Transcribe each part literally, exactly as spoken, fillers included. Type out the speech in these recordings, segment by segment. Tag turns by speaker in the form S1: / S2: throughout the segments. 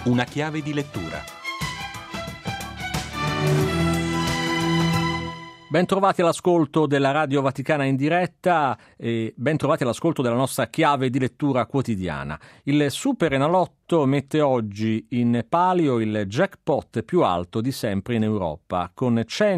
S1: Una chiave di lettura. Ben trovati all'ascolto della Radio Vaticana in diretta e ben trovati all'ascolto della nostra chiave di lettura quotidiana. Il Superenalotto mette oggi in palio il jackpot più alto di sempre in Europa, con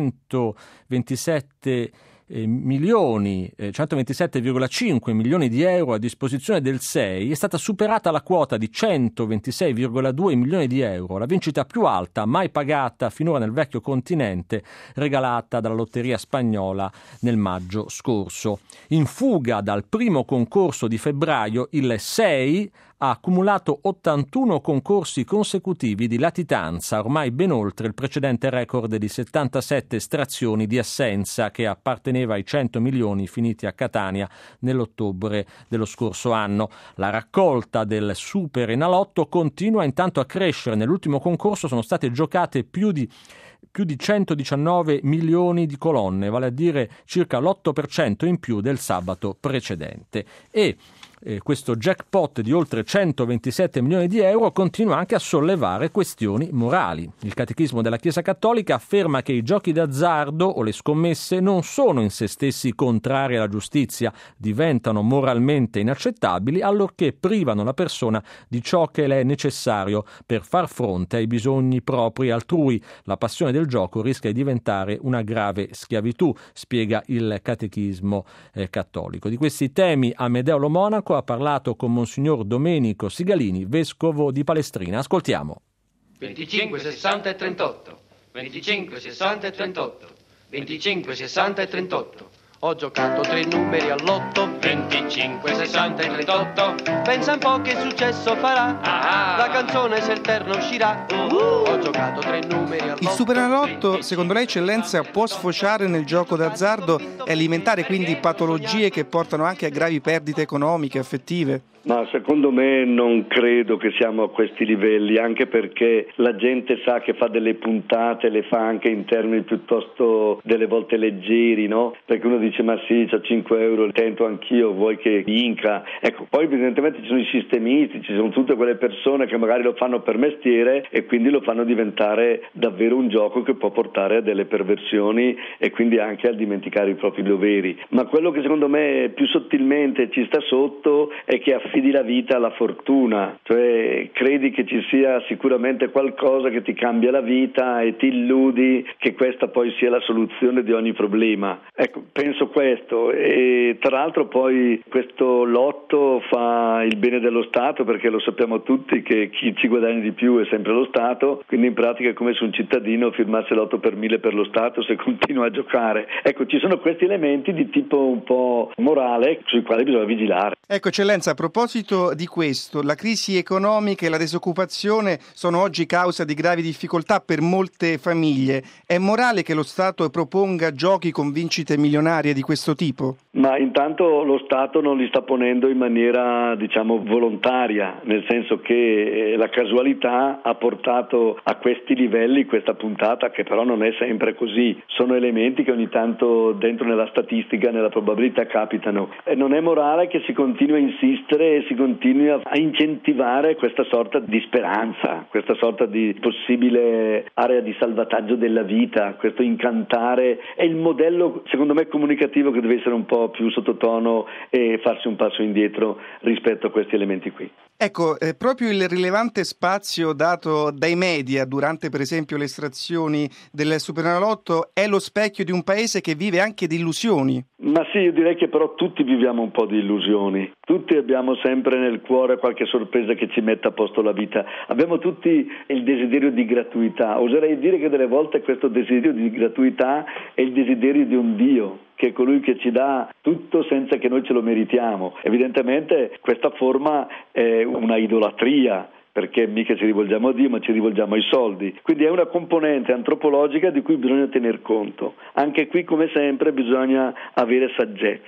S1: centoventisette Eh, milioni, eh, centoventisette virgola cinque milioni di euro a disposizione del S E I. È stata superata la quota di centoventisei virgola due milioni di euro, la vincita più alta mai pagata finora nel vecchio continente, regalata dalla lotteria spagnola nel maggio scorso. In fuga dal primo concorso di febbraio, il S E I ha accumulato ottantuno concorsi consecutivi di latitanza, ormai ben oltre il precedente record di settantasette estrazioni di assenza che apparteneva ai cento milioni finiti a Catania nell'ottobre dello scorso anno. La raccolta del Superenalotto continua intanto a crescere. Nell'ultimo concorso sono state giocate più di più di centodiciannove milioni di colonne, vale a dire circa l'otto per cento in più del sabato precedente. E Eh, questo jackpot di oltre centoventisette milioni di euro continua anche a sollevare questioni morali. Il Catechismo della Chiesa Cattolica afferma che i giochi d'azzardo o le scommesse non sono in se stessi contrari alla giustizia, diventano moralmente inaccettabili allorché privano la persona di ciò che le è necessario per far fronte ai bisogni propri e altrui. La passione del gioco rischia di diventare una grave schiavitù, spiega il Catechismo eh, cattolico. Di questi temi Amedeo Lo Monaco ha parlato con Monsignor Domenico Sigalini, vescovo di Palestrina. Ascoltiamo.
S2: venticinque, sessanta e trentotto, venticinque, sessanta e trentotto, venticinque, sessanta e trentotto. Ho giocato tre numeri all'otto, venticinque, sessanta e trentotto. Pensa un po' che successo farà, ah, la canzone se il terno uscirà. Uh-huh. Ho giocato tre numeri all'otto.
S3: Il Superenalotto, secondo lei, eccellenza, può sfociare nel gioco d'azzardo e alimentare quindi patologie che portano anche a gravi perdite economiche, affettive?
S4: Ma secondo me non credo che siamo a questi livelli, anche perché la gente sa che fa delle puntate, le fa anche in termini piuttosto delle volte leggeri, no? Perché uno dice ma sì, c'ho cinque euro, tento anch'io, vuoi che vinca? Ecco, poi evidentemente ci sono i sistemisti, ci sono tutte quelle persone che magari lo fanno per mestiere e quindi lo fanno diventare davvero un gioco che può portare a delle perversioni e quindi anche a dimenticare i propri doveri. Ma quello che secondo me più sottilmente ci sta sotto è che affidi la vita alla fortuna, cioè credi che ci sia sicuramente qualcosa che ti cambia la vita e ti illudi che questa poi sia la soluzione di ogni problema. Ecco, penso questo. E tra l'altro poi questo lotto fa il bene dello Stato, perché lo sappiamo tutti che chi ci guadagna di più è sempre lo Stato, quindi in pratica è come se un cittadino firmasse l'otto per mille per lo Stato se continua a giocare. Ecco, ci sono questi elementi di tipo un po' morale sui quali bisogna vigilare.
S3: Ecco, eccellenza, a proposito di questo, la crisi economica e la disoccupazione sono oggi causa di gravi difficoltà per molte famiglie. È morale che lo Stato proponga giochi con vincite milionarie di questo tipo?
S4: Ma intanto lo Stato non li sta ponendo in maniera, diciamo, volontaria, nel senso che la casualità ha portato a questi livelli questa puntata, che però non è sempre così. Sono elementi che ogni tanto dentro nella statistica, nella probabilità capitano. E non è morale che si continui a insistere e si continui a incentivare questa sorta di speranza, questa sorta di possibile area di salvataggio della vita, questo incantare. È il modello, secondo me, comunicativo che deve essere un po' più sottotono e farsi un passo indietro rispetto a questi elementi qui.
S3: Ecco, eh, proprio il rilevante spazio dato dai media durante per esempio le estrazioni del Superenalotto è lo specchio di un paese che vive anche di illusioni.
S4: Ma sì, io direi che però tutti viviamo un po' di illusioni, tutti abbiamo sempre nel cuore qualche sorpresa che ci metta a posto la vita, abbiamo tutti il desiderio di gratuità. Oserei dire che delle volte questo desiderio di gratuità è il desiderio di un Dio, che è colui che ci dà tutto senza che noi ce lo meritiamo. Evidentemente questa forma è una idolatria, perché mica ci rivolgiamo a Dio ma ci rivolgiamo ai soldi, quindi è una componente antropologica di cui bisogna tener conto. Anche qui, come sempre, bisogna avere saggezza,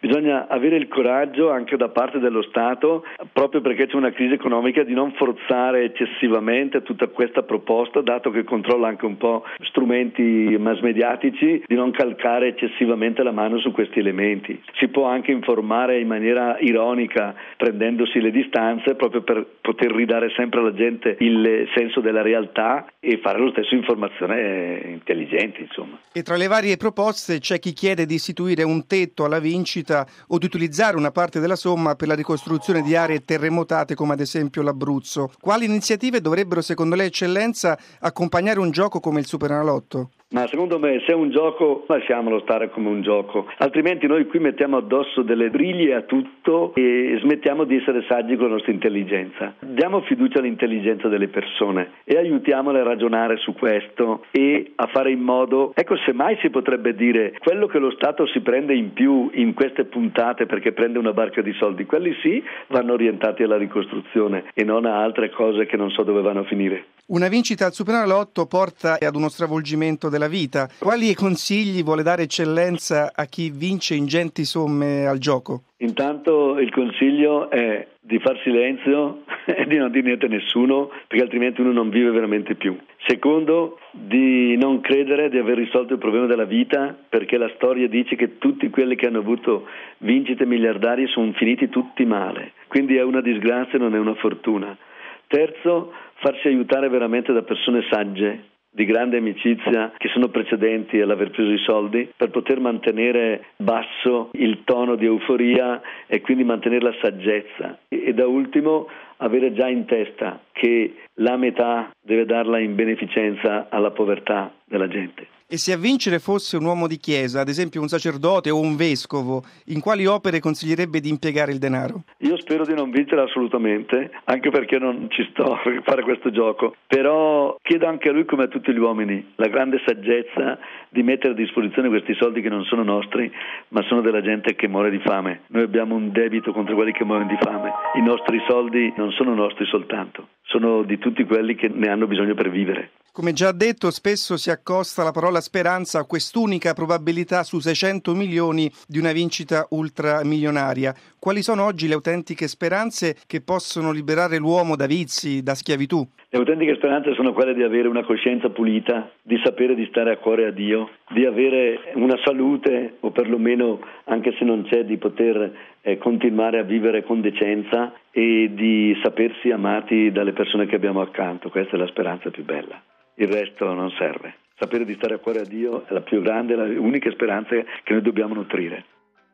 S4: bisogna avere il coraggio anche da parte dello Stato, proprio perché c'è una crisi economica, di non forzare eccessivamente tutta questa proposta, dato che controlla anche un po' strumenti mass mediatici, di non calcare eccessivamente la mano su questi elementi. Si può anche informare in maniera ironica, prendendosi le distanze, proprio per poter ridare sempre alla gente il senso della realtà e fare lo stesso informazione intelligente, insomma.
S3: E tra le varie proposte c'è chi chiede di istituire un tetto alla vincita o di utilizzare una parte della somma per la ricostruzione di aree terremotate come ad esempio l'Abruzzo. Quali iniziative dovrebbero secondo lei, Eccellenza, accompagnare un gioco come il Superenalotto?
S4: Ma secondo me, se è un gioco, lasciamolo stare come un gioco, altrimenti noi qui mettiamo addosso delle briglie a tutto e smettiamo di essere saggi con la nostra intelligenza. Diamo fiducia all'intelligenza delle persone e aiutiamole a ragionare su questo e a fare in modo, ecco, semmai si potrebbe dire, quello che lo Stato si prende in più in queste puntate perché prende una barca di soldi, quelli sì vanno orientati alla ricostruzione e non a altre cose che non so dove vanno a finire.
S3: Una vincita al Superenalotto porta ad uno stravolgimento della vita. Quali consigli vuole dare Eccellenza a chi vince ingenti somme al gioco?
S4: Intanto il consiglio è di far silenzio e di non dire niente a nessuno, perché altrimenti uno non vive veramente più. Secondo, di non credere di aver risolto il problema della vita, perché la storia dice che tutti quelli che hanno avuto vincite miliardarie sono finiti tutti male. Quindi è una disgrazia, non è una fortuna. Terzo, farsi aiutare veramente da persone sagge, di grande amicizia, che sono precedenti all'aver preso i soldi, per poter mantenere basso il tono di euforia e quindi mantenere la saggezza. E, e da ultimo, avere già in testa che la metà deve darla in beneficenza alla povertà della gente.
S3: E se a vincere fosse un uomo di chiesa, ad esempio un sacerdote o un vescovo, in quali opere consiglierebbe di impiegare il denaro?
S4: Io spero di non vincere assolutamente, anche perché non ci sto a fare questo gioco, però chiedo anche a lui, come a tutti gli uomini, la grande saggezza di mettere a disposizione questi soldi che non sono nostri, ma sono della gente che muore di fame. Noi abbiamo un debito contro quelli che muoiono di fame. I nostri soldi non sono nostri soltanto, sono di tutti quelli che ne hanno bisogno per vivere.
S3: Come già detto, spesso si accosta la parola speranza a quest'unica probabilità su seicento milioni di una vincita ultramilionaria. Quali sono oggi le autentiche speranze che possono liberare l'uomo da vizi, da schiavitù?
S4: Le autentiche speranze sono quelle di avere una coscienza pulita, di sapere di stare a cuore a Dio, di avere una salute, o perlomeno, anche se non c'è, di poter eh, continuare a vivere con decenza e di sapersi amati dalle persone che abbiamo accanto. Questa è la speranza più bella. Il resto non serve. Sapere di stare a cuore a Dio è la più grande, la unica speranza che noi dobbiamo nutrire.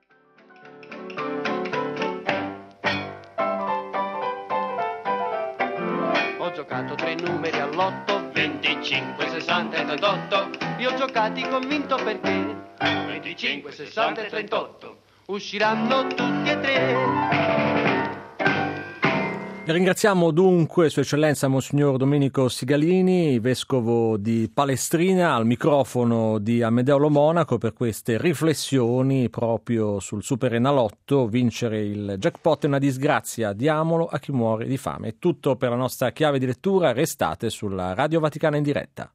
S2: Ho giocato tre numeri all'otto, venticinque, sessanta e trentotto. Vi ho giocati convinto perché venticinque, sessanta e trentotto usciranno tutti e tre.
S1: Ringraziamo dunque Sua Eccellenza Monsignor Domenico Sigalini, vescovo di Palestrina, al microfono di Amedeo Lo Monaco per queste riflessioni proprio sul Superenalotto. Vincere il jackpot è una disgrazia, diamolo a chi muore di fame. È tutto per la nostra chiave di lettura, restate sulla Radio Vaticana in diretta.